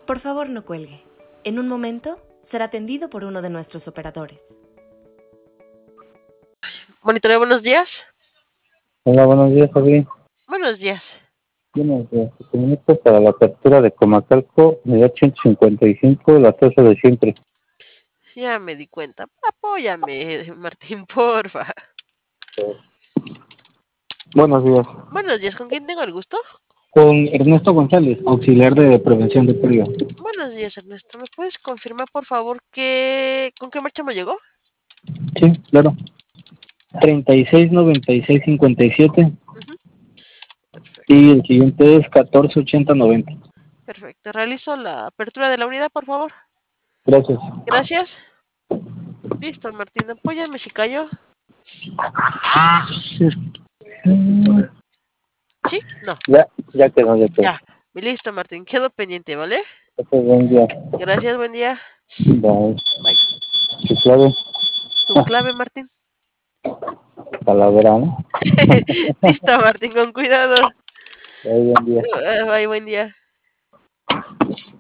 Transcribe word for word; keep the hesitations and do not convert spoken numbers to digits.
Por favor, no cuelgue. En un momento será atendido por uno de nuestros operadores. Monitoreo, buenos días. Hola, buenos días, Javi. Buenos días. Buenos días. Te comunico para la apertura de Comacalco, unidad ciento cincuenta y cinco, la tasa de siempre. Ya me di cuenta. Apóyame, Martín, porfa. Buenos días. Buenos días, ¿con quién tengo el gusto? Con Ernesto González, auxiliar de prevención de pérdida. Buenos días, Ernesto. ¿Me puedes confirmar, por favor, que con qué marcha me llegó? Sí, claro. treinta y seis noventa y seis cincuenta y siete. Uh-huh. Perfecto. Y el siguiente es catorce ochenta noventa. Perfecto. Realizo la apertura de la unidad, por favor. Gracias. Gracias. Listo, Martín. Apóyame si cayó. ¿Sí? No. Ya, ya quedó, ya quedó. Ya. Listo, Martín. Quedo pendiente, ¿vale? Okay, buen día. Gracias, buen día. Bye. Bye. ¿Tu clave? ¿Tu clave, Martín? Calavera, ¿no? Listo, Martín, con cuidado. Bye, buen día. Bye, buen día.